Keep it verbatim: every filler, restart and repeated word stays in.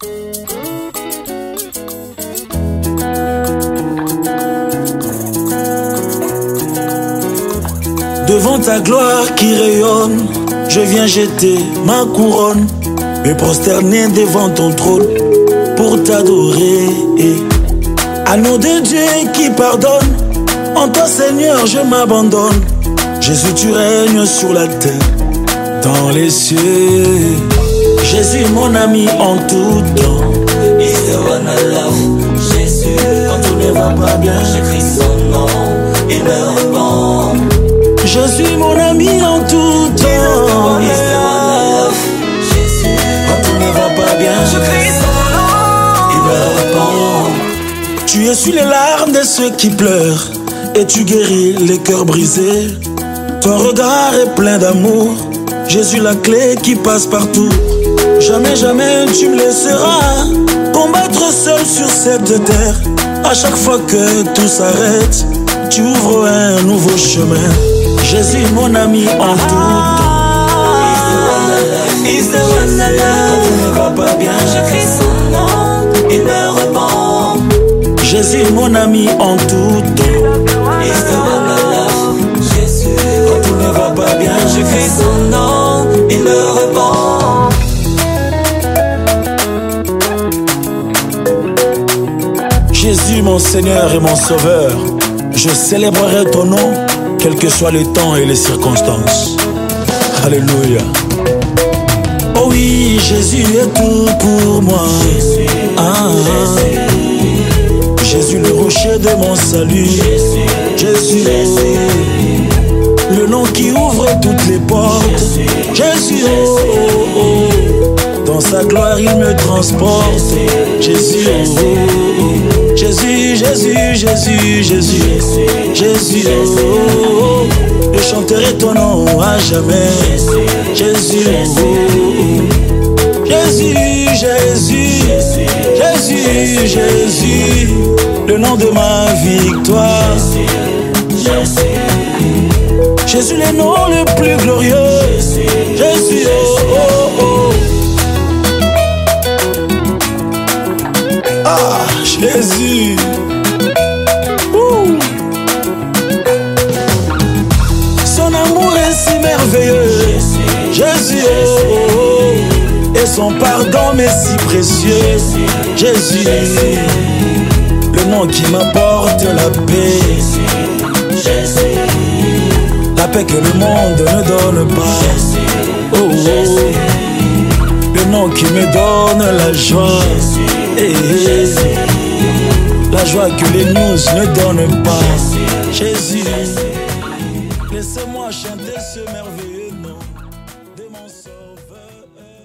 Devant ta gloire qui rayonne, je viens jeter ma couronne, me prosterner devant ton trône pour t'adorer. Agneau de Dieu qui pardonne, en toi Seigneur je m'abandonne. Jésus tu règnes sur la terre, dans les cieux. Jésus mon ami en tout temps. He's the one I love. Jésus, quand tout ne va pas bien, j'écris son nom, il me répond. Jésus mon ami en tout temps. He's the one I love. Jésus, quand tout ne va pas bien, j'écris son nom, il me répond. Tu essuies les larmes de ceux qui pleurent et tu guéris les cœurs brisés. Ton regard est plein d'amour, Jésus la clé qui passe partout. Jamais, jamais tu me laisseras combattre seul sur cette terre. À chaque fois que tout s'arrête, tu ouvres un nouveau chemin. Jésus mon ami en tout temps. He's the one I love. Quand tout ne va pas bien, j'écris son nom, il me répond. Jésus mon ami en tout temps. He's the one I love. Jésus, quand tout ne va pas bien, j'écris son nom, il me répond. Jésus mon Seigneur et mon Sauveur, je célébrerai ton nom, quels que soient les temps et les circonstances. Alléluia. Oh oui, Jésus est tout pour moi. Jésus, ah, Jésus. Jésus le rocher de mon salut. Jésus, Jésus, Jésus. Le nom qui ouvre toutes les portes. Jésus, Jésus. Oh, oh, oh. Dans sa gloire il me transporte. Jésus, Jésus. Oh, oh. Jésus, Jésus, Jésus, Jésus, Jésus, oh, je chanterai ton nom à jamais. Jésus, oh, Jésus, Jésus, Jésus, Jésus, le nom de ma victoire. Jésus, le nom le plus glorieux. Jésus, oh, oh, oh. Ah, Jésus. Ouh. Son amour est si merveilleux. Jésus, oh, oh. Et son pardon m'est si précieux. Jésus, le nom qui m'apporte la paix. La paix que le monde ne donne pas. Oh, oh. Le nom qui me donne la joie. Hey, la joie que les news ne donnent pas. Jésus, laissez-moi chanter ce merveilleux nom de mon Sauveur.